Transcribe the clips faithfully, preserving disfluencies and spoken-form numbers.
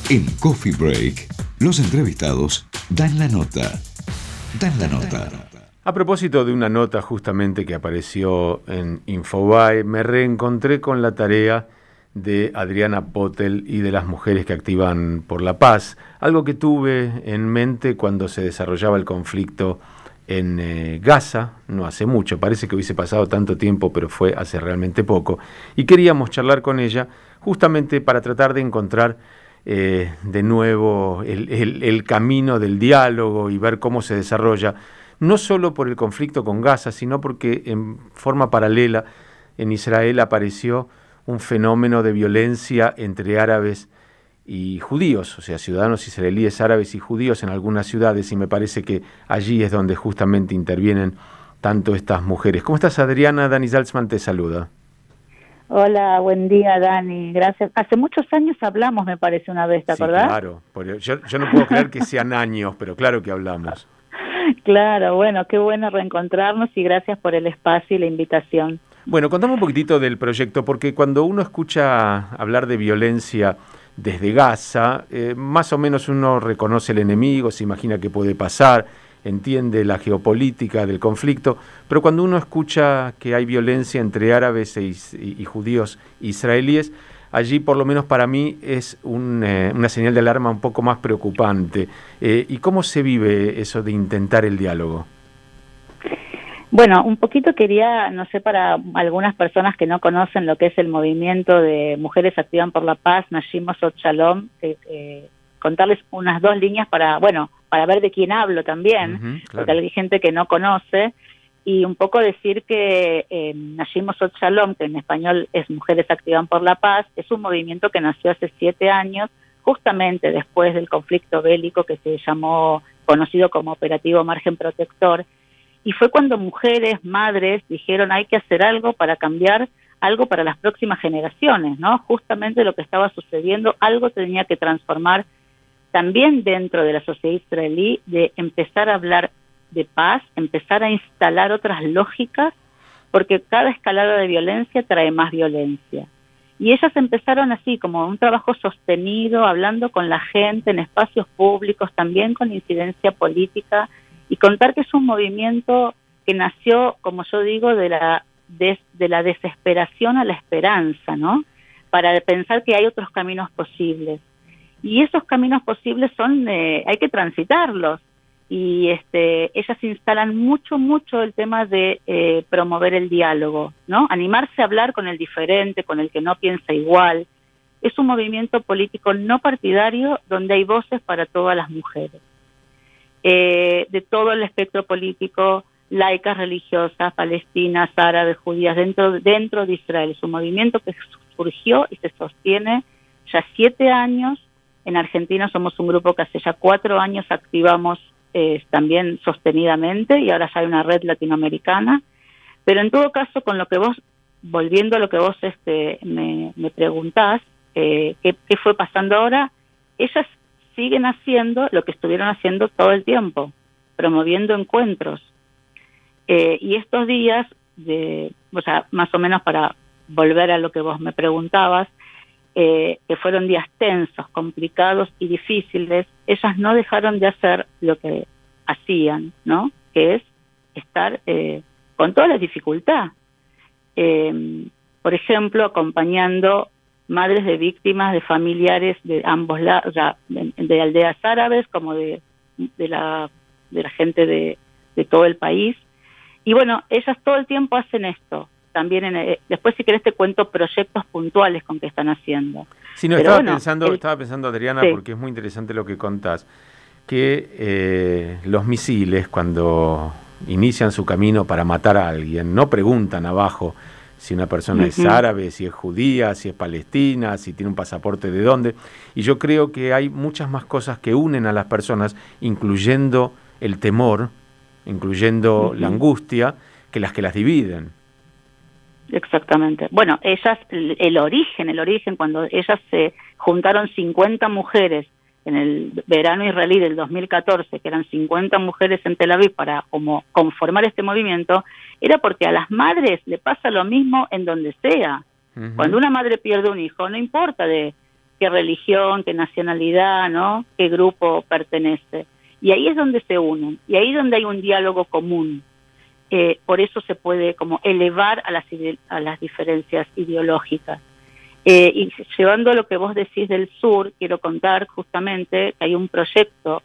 En Coffee Break, los entrevistados dan la nota. Dan la nota. A propósito de una nota justamente que apareció en Infobae, me reencontré con la tarea de Adriana Potel y de las mujeres que activan por la paz, algo que tuve en mente cuando se desarrollaba el conflicto en eh, Gaza, no hace mucho, parece que hubiese pasado tanto tiempo, pero fue hace realmente poco, y queríamos charlar con ella justamente para tratar de encontrar eh, de nuevo el, el, el camino del diálogo y ver cómo se desarrolla, no solo por el conflicto con Gaza, sino porque en forma paralela en Israel apareció un fenómeno de violencia entre árabes y judíos, o sea, ciudadanos israelíes, árabes y judíos en algunas ciudades, y me parece que allí es donde justamente intervienen tanto estas mujeres. ¿Cómo estás, Adriana? Dani Salzman te saluda. Hola, buen día, Dani. Gracias. Hace muchos años hablamos, me parece, una vez, ¿te sí, acordás? Claro. Yo, yo no puedo creer que sean años, pero claro que hablamos. Claro, bueno, qué bueno reencontrarnos y gracias por el espacio y la invitación. Bueno, contame un poquitito del proyecto, porque cuando uno escucha hablar de violencia desde Gaza, eh, más o menos uno reconoce el enemigo, se imagina qué puede pasar, entiende la geopolítica del conflicto, pero cuando uno escucha que hay violencia entre árabes e is- y, y judíos israelíes, allí por lo menos para mí es un, eh, una señal de alarma un poco más preocupante. Eh, ¿Y cómo se vive eso de intentar el diálogo? Bueno, un poquito quería, no sé, para algunas personas que no conocen lo que es el movimiento de Mujeres Activan por la Paz, Nashim Osot Shalom, eh, eh, contarles unas dos líneas para, bueno, para ver de quién hablo también, uh-huh, claro. Porque hay gente que no conoce, y un poco decir que eh, Nashim Osot Shalom, que en español es Mujeres Activan por la Paz, es un movimiento que nació hace siete años, justamente después del conflicto bélico que se llamó, conocido como Operativo Margen Protector, y fue cuando mujeres, madres, dijeron hay que hacer algo para cambiar algo para las próximas generaciones, ¿no? Justamente lo que estaba sucediendo, algo tenía que transformar también dentro de la sociedad israelí, de empezar a hablar de paz, empezar a instalar otras lógicas, porque cada escalada de violencia trae más violencia. Y ellas empezaron así, como un trabajo sostenido, hablando con la gente en espacios públicos, también con incidencia política, y contar que es un movimiento que nació, como yo digo, de la de, de la desesperación a la esperanza, ¿no? Para pensar que hay otros caminos posibles. Y esos caminos posibles son, eh, hay que transitarlos. Y este, ellas instalan mucho, mucho el tema de eh, promover el diálogo, ¿no? Animarse a hablar con el diferente, con el que no piensa igual. Es un movimiento político no partidario donde hay voces para todas las mujeres. Eh, de todo el espectro político, laicas, religiosas, palestinas, árabes, judías, dentro, dentro de Israel. Es un movimiento que surgió y se sostiene ya siete años. En Argentina somos un grupo que hace ya cuatro años activamos eh, también sostenidamente, y ahora ya hay una red latinoamericana. Pero en todo caso, con lo que vos, volviendo a lo que vos este, me, me preguntás, eh, ¿qué, qué fue pasando ahora? Ellas siguen haciendo lo que estuvieron haciendo todo el tiempo, promoviendo encuentros. Eh, y estos días, de, o sea, más o menos para volver a lo que vos me preguntabas, eh, que fueron días tensos, complicados y difíciles, ellas no dejaron de hacer lo que hacían, ¿no? Que es estar eh, con toda la dificultad. Eh, por ejemplo, acompañando madres de víctimas, de familiares de ambos lados, de, de aldeas árabes como de, de, la, de la gente de, de todo el país. Y bueno, ellas todo el tiempo hacen esto. También en el, después, si querés, te cuento proyectos puntuales con que están haciendo. Sí, no, Pero estaba, bueno, pensando, el, estaba pensando, Adriana, sí. porque es muy interesante lo que contás, que eh, los misiles, cuando inician su camino para matar a alguien, no preguntan abajo si una persona uh-huh. es árabe, si es judía, si es palestina, si tiene un pasaporte de dónde. Y yo creo que hay muchas más cosas que unen a las personas, incluyendo el temor, incluyendo uh-huh. la angustia, que las que las dividen. Exactamente. Bueno, ellas, el, el origen, el origen, cuando ellas se juntaron cincuenta mujeres en el verano israelí del dos mil catorce, que eran cincuenta mujeres en Tel Aviv para como conformar este movimiento, era porque a las madres le pasa lo mismo en donde sea. Uh-huh. Cuando una madre pierde un hijo, no importa de qué religión, qué nacionalidad, ¿no? Qué grupo pertenece. Y ahí es donde se unen, y ahí es donde hay un diálogo común. Eh, por eso se puede como elevar a las, a las diferencias ideológicas. Eh, y llevando a lo que vos decís del sur, quiero contar justamente que hay un proyecto.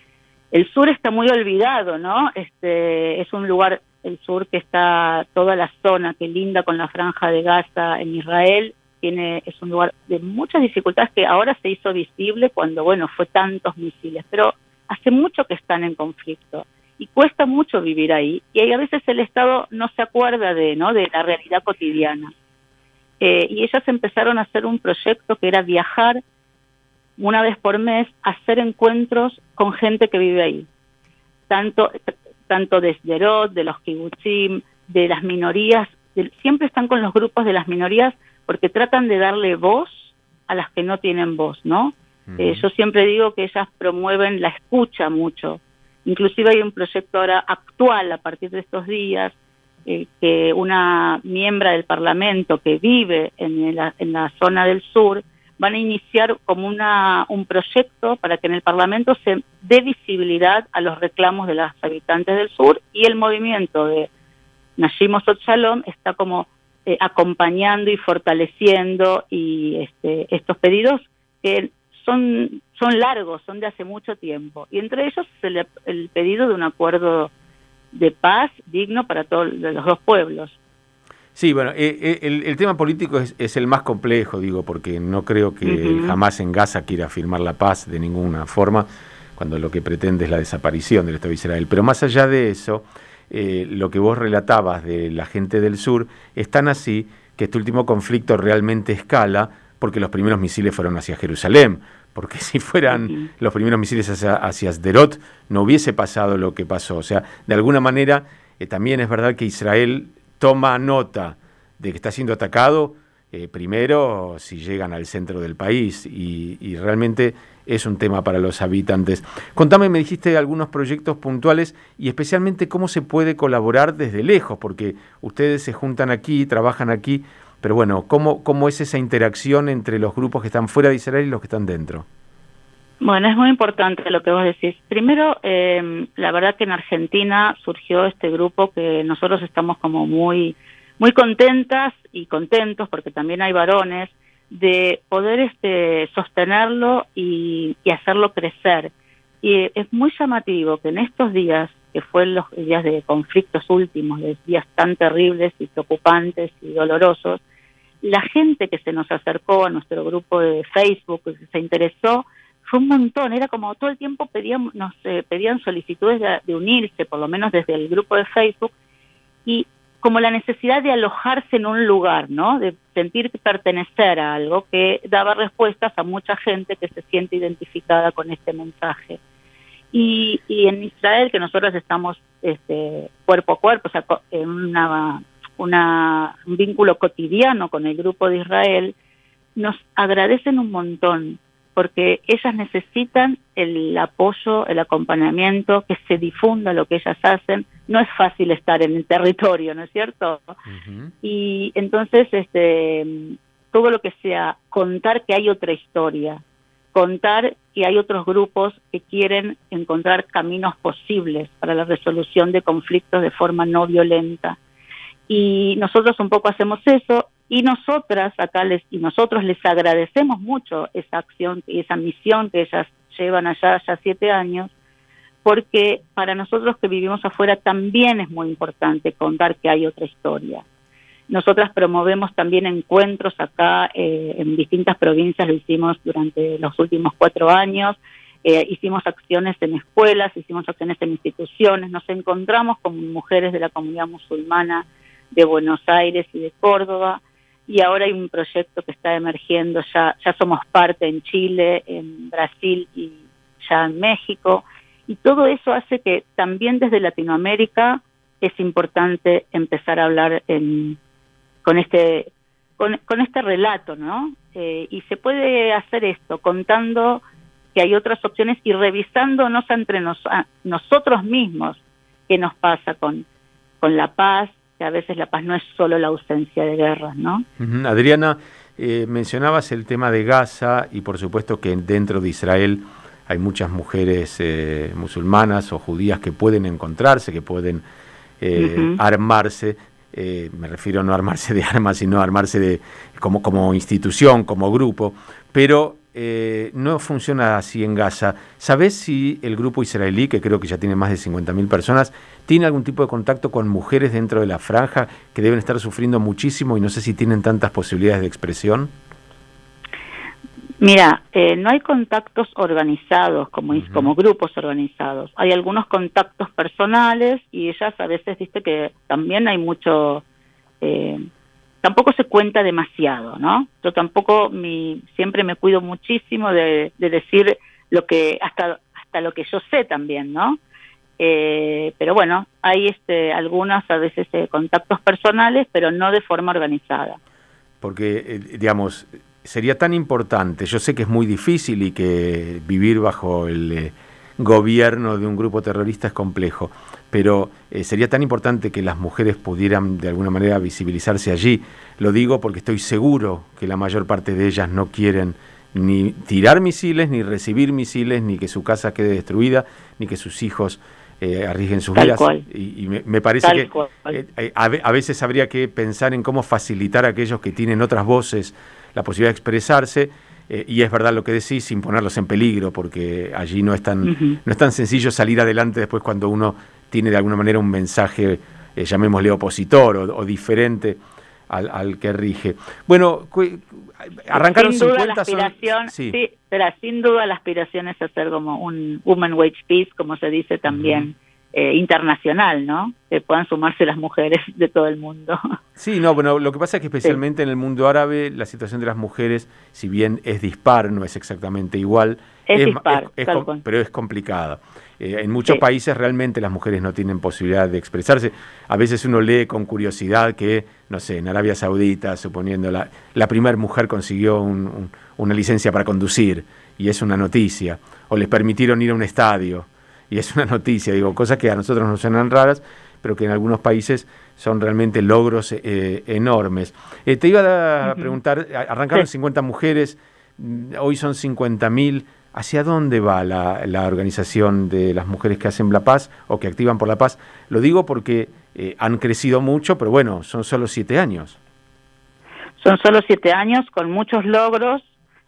El sur está muy olvidado, ¿no? Este, es un lugar, el sur, que está toda la zona que linda con la Franja de Gaza en Israel. Tiene, es un lugar de muchas dificultades que ahora se hizo visible cuando, bueno, fue tantos misiles, pero hace mucho que están en conflicto y cuesta mucho vivir ahí, y ahí a veces el Estado no se acuerda de, ¿no?, de la realidad cotidiana. Eh, y ellas empezaron a hacer un proyecto que era viajar una vez por mes a hacer encuentros con gente que vive ahí, tanto, tanto de Sderot, de los kibutzim, de las minorías, de, siempre están con los grupos de las minorías porque tratan de darle voz a las que no tienen voz, ¿no? Uh-huh. Eh, yo siempre digo que ellas promueven la escucha mucho. Inclusive hay un proyecto ahora actual a partir de estos días, eh, que una miembro del Parlamento que vive en la, en la zona del sur van a iniciar como una, un proyecto para que en el Parlamento se dé visibilidad a los reclamos de los habitantes del sur, y el movimiento de Nashim Osot Shalom está como eh, acompañando y fortaleciendo y este, estos pedidos que son, son largos, son de hace mucho tiempo, y entre ellos el, el pedido de un acuerdo de paz digno para todos los dos pueblos. Sí, bueno, eh, el, el tema político es, es el más complejo, digo, porque no creo que uh-huh. jamás en Gaza quiera firmar la paz de ninguna forma, cuando lo que pretende es la desaparición del Estado de Israel. Pero más allá de eso, eh, lo que vos relatabas de la gente del sur es tan así que este último conflicto realmente escala porque los primeros misiles fueron hacia Jerusalén, porque si fueran uh-huh. los primeros misiles hacia, hacia Sderot, no hubiese pasado lo que pasó. O sea, de alguna manera, eh, también es verdad que Israel toma nota de que está siendo atacado, eh, primero si llegan al centro del país, y, y realmente es un tema para los habitantes. Contame, me dijiste algunos proyectos puntuales y especialmente cómo se puede colaborar desde lejos, porque ustedes se juntan aquí, trabajan aquí, pero bueno, ¿cómo, cómo es esa interacción entre los grupos que están fuera de Israel y los que están dentro? Bueno, es muy importante lo que vos decís. Primero, eh, la verdad que en Argentina surgió este grupo que nosotros estamos como muy, muy contentas y contentos, porque también hay varones, de poder este, sostenerlo y, y hacerlo crecer. Y es muy llamativo que en estos días, que fueron los días de conflictos últimos, de días tan terribles y preocupantes y dolorosos, la gente que se nos acercó a nuestro grupo de Facebook, que se interesó, fue un montón. Era como todo el tiempo pedían, nos eh, pedían solicitudes de, de unirse, por lo menos desde el grupo de Facebook, y como la necesidad de alojarse en un lugar, ¿no? De sentir pertenecer a algo, que daba respuestas a mucha gente que se siente identificada con este mensaje. Y, y en Israel, que nosotros estamos este, cuerpo a cuerpo, o sea, en una, una, un vínculo cotidiano con el grupo de Israel, nos agradecen un montón, porque ellas necesitan el apoyo, el acompañamiento, que se difunda lo que ellas hacen. No es fácil estar en el territorio, ¿no es cierto? Uh-huh. Y entonces, este, todo lo que sea contar que hay otra historia, contar que hay otros grupos que quieren encontrar caminos posibles para la resolución de conflictos de forma no violenta. Y nosotros un poco hacemos eso, y nosotras acá les y nosotros les agradecemos mucho esa acción y esa misión que ellas llevan allá ya siete años, porque para nosotros que vivimos afuera también es muy importante contar que hay otra historia. Nosotras promovemos también encuentros acá eh, en distintas provincias, lo hicimos durante los últimos cuatro años, eh, hicimos acciones en escuelas, hicimos acciones en instituciones, nos encontramos con mujeres de la comunidad musulmana de Buenos Aires y de Córdoba, y ahora hay un proyecto que está emergiendo, ya, ya somos parte en Chile, en Brasil y ya en México, y todo eso hace que también desde Latinoamérica es importante empezar a hablar en, con este con, con este relato, ¿no? Eh, y se puede hacer esto contando que hay otras opciones y revisándonos entre nos, nosotros mismos qué nos pasa con, con la paz, que a veces la paz no es solo la ausencia de guerras, ¿no? Uh-huh. Adriana, eh, mencionabas el tema de Gaza y por supuesto que dentro de Israel hay muchas mujeres eh, musulmanas o judías que pueden encontrarse, que pueden eh, uh-huh. armarse, eh, me refiero a no armarse de armas, sino armarse de como, como institución, como grupo, pero eh, no funciona así en Gaza. ¿Sabés si el grupo israelí, que creo que ya tiene más de cincuenta mil personas, tiene algún tipo de contacto con mujeres dentro de la franja que deben estar sufriendo muchísimo y no sé si tienen tantas posibilidades de expresión? Mira, eh, no hay contactos organizados como, uh-huh. como grupos organizados. Hay algunos contactos personales y ellas a veces, viste que también hay mucho, eh, tampoco se cuenta demasiado, ¿no? Yo tampoco mi, siempre me cuido muchísimo de, de decir lo que hasta hasta lo que yo sé también, ¿no? Eh, pero bueno, hay este algunos a veces eh, contactos personales, pero no de forma organizada. Porque, eh, digamos, sería tan importante, yo sé que es muy difícil y que vivir bajo el eh, gobierno de un grupo terrorista es complejo, pero eh, sería tan importante que las mujeres pudieran de alguna manera visibilizarse allí. Lo digo porque estoy seguro que la mayor parte de ellas no quieren ni tirar misiles, ni recibir misiles, ni que su casa quede destruida, ni que sus hijos eh, arriesguen sus Tal vidas. Cual. Y, y me, me parece Tal que eh, a, a veces habría que pensar en cómo facilitar a aquellos que tienen otras voces la posibilidad de expresarse, eh, y es verdad lo que decís, sin ponerlos en peligro, porque allí no es tan, uh-huh. no es tan sencillo salir adelante después cuando uno tiene de alguna manera un mensaje, eh, llamémosle opositor o, o diferente al, al que rige. Bueno, cu- arrancaron sin duda cincuenta... La aspiración, son, sí. sí, pero sin duda la aspiración es hacer como un Women Wage Peace, como se dice también, uh-huh. eh, internacional, ¿no? Que puedan sumarse las mujeres de todo el mundo. Sí, no, bueno, lo que pasa es que especialmente sí. en el mundo árabe la situación de las mujeres, si bien es dispar, no es exactamente igual, es, es dispar, es, es, pero es complicada. Eh, en muchos sí. países realmente las mujeres no tienen posibilidad de expresarse. A veces uno lee con curiosidad que, no sé, en Arabia Saudita, suponiendo, la, la primera mujer consiguió un, un, una licencia para conducir, y es una noticia, o les permitieron ir a un estadio, y es una noticia, digo, cosas que a nosotros nos suenan raras, pero que en algunos países son realmente logros eh, enormes. Eh, te iba a uh-huh. preguntar, arrancaron sí. cincuenta mujeres, hoy son cincuenta mil, ¿hacia dónde va la, la organización de las mujeres que hacen la paz o que activan por la paz? Lo digo porque eh, han crecido mucho, pero bueno, son solo siete años. Son solo siete años con muchos logros.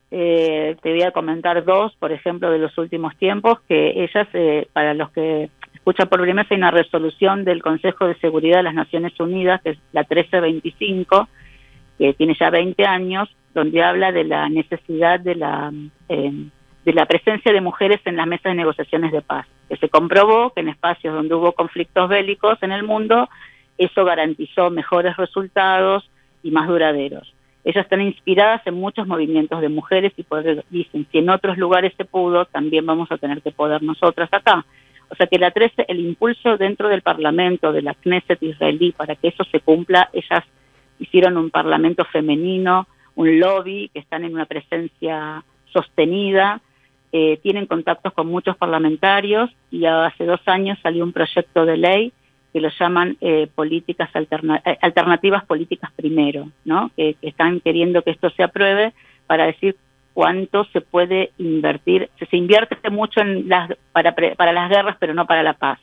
Eh, te voy a comentar dos, por ejemplo, de los últimos tiempos, que ellas, eh, para los que escuchan por primera vez, hay una resolución del Consejo de Seguridad de las Naciones Unidas, que es la trece veinticinco, que tiene ya veinte años, donde habla de la necesidad de la eh, de la presencia de mujeres en las mesas de negociaciones de paz, que se comprobó que en espacios donde hubo conflictos bélicos en el mundo, eso garantizó mejores resultados y más duraderos. Ellas están inspiradas en muchos movimientos de mujeres y poder, dicen, si en otros lugares se pudo, también vamos a tener que poder nosotras acá. O sea que la trece, el impulso dentro del Parlamento, de la Knesset israelí, para que eso se cumpla, ellas hicieron un parlamento femenino, un lobby, que están en una presencia sostenida, eh, tienen contactos con muchos parlamentarios, y hace dos años salió un proyecto de ley que lo llaman eh, políticas alterna- alternativas políticas primero, ¿no? Que, que están queriendo que esto se apruebe para decir cuánto se puede invertir. Se, se invierte mucho en las, para, para las guerras, pero no para la paz.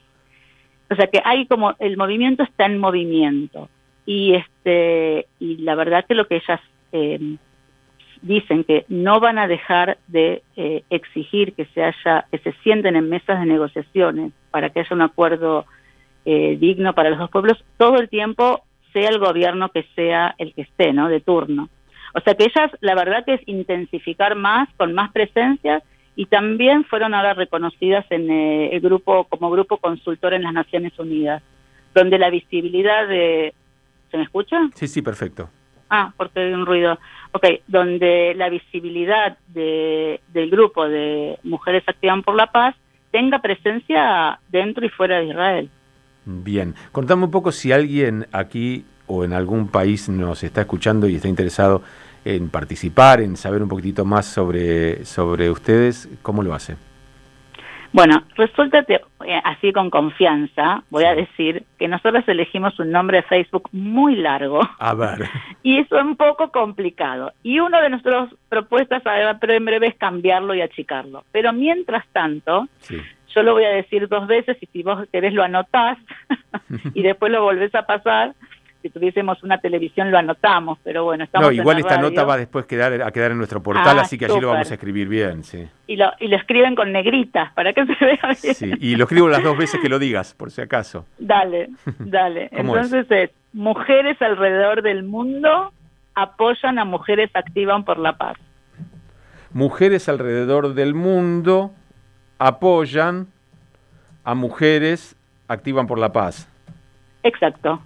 O sea que hay como, el movimiento está en movimiento, y este y la verdad que lo que ellas eh, dicen, que no van a dejar de eh, exigir que se haya, que se sienten en mesas de negociaciones para que haya un acuerdo eh, digno para los dos pueblos todo el tiempo, sea el gobierno que sea el que esté, ¿no? De turno. O sea que ellas, la verdad que es intensificar más, con más presencia, y también fueron ahora reconocidas en eh, el grupo, como grupo consultor en las Naciones Unidas, donde la visibilidad de... ¿Se me escucha? Sí, sí, perfecto. Ah, porque hay un ruido. Ok, donde la visibilidad de, del grupo de Mujeres Activan por la Paz tenga presencia dentro y fuera de Israel. Bien, contame un poco si alguien aquí o en algún país nos está escuchando y está interesado en participar, en saber un poquitito más sobre, sobre ustedes, ¿cómo lo hace? Bueno, resulta que, eh, así con confianza, voy a decir que nosotros elegimos un nombre de Facebook muy largo. A ver. Y eso es un poco complicado. Y una de nuestras propuestas, pero en breve, es cambiarlo y achicarlo. Pero mientras tanto, sí. yo lo voy a decir dos veces y si vos querés lo anotás y después lo volvés a pasar. Si tuviésemos una televisión lo anotamos, pero bueno, estamos No, igual en la esta radio. nota va después quedar, a quedar en nuestro portal, ah, así que allí super. lo vamos a escribir bien, sí. Y lo, y lo escriben con negritas, para que se vea bien. Sí, y lo escribo las dos veces que lo digas, por si acaso. Dale, dale. Entonces es? es, mujeres alrededor del mundo apoyan a Mujeres Activan por la Paz. Mujeres alrededor del mundo apoyan a Mujeres Activan por la Paz. Exacto.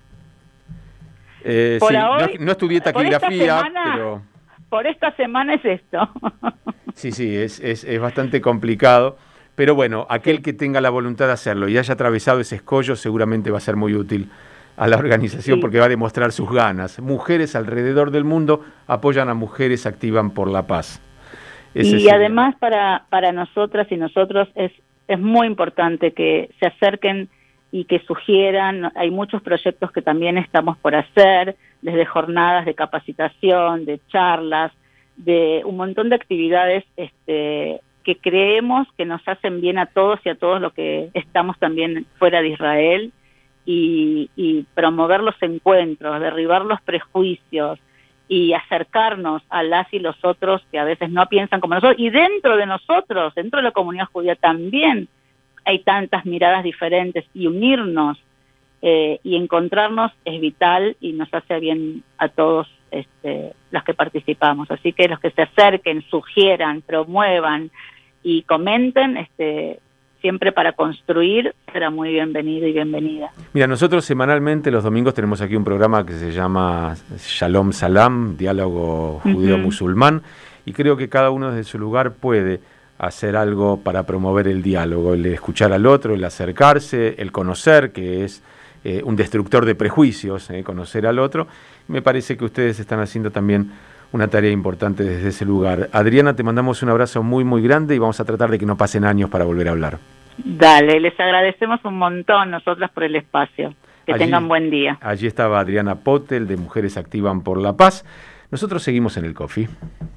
Eh, por sí, hoy, no, no estudié taquigrafía, semana, pero... Por esta semana es esto. Sí, sí, es, es, es bastante complicado, pero bueno, aquel que tenga la voluntad de hacerlo y haya atravesado ese escollo seguramente va a ser muy útil a la organización sí. porque va a demostrar sus ganas. Mujeres alrededor del mundo apoyan a Mujeres Activan por la Paz. Ese y sería. Además para, para nosotras y nosotros es, es muy importante que se acerquen y que sugieran. Hay muchos proyectos que también estamos por hacer, desde jornadas de capacitación, de charlas, de un montón de actividades este, que creemos que nos hacen bien a todos y a todos los que estamos también fuera de Israel, y, y promover los encuentros, derribar los prejuicios y acercarnos a las y los otros que a veces no piensan como nosotros, y dentro de nosotros, dentro de la comunidad judía también, hay tantas miradas diferentes, y unirnos eh, y encontrarnos es vital y nos hace bien a todos este, los que participamos. Así que los que se acerquen, sugieran, promuevan y comenten, este, siempre para construir, será muy bienvenido y bienvenida. Mira, nosotros semanalmente los domingos tenemos aquí un programa que se llama Shalom Salam, diálogo judío-musulmán, uh-huh. y creo que cada uno desde su lugar puede hacer algo para promover el diálogo, el escuchar al otro, el acercarse, el conocer, que es eh, un destructor de prejuicios, eh, conocer al otro. Me parece que ustedes están haciendo también una tarea importante desde ese lugar. Adriana, te mandamos un abrazo muy, muy grande y vamos a tratar de que no pasen años para volver a hablar. Dale, les agradecemos un montón nosotras por el espacio. Que allí, tengan buen día. Allí estaba Adriana Potel, de Mujeres Activan por la Paz. Nosotros seguimos en el Coffee.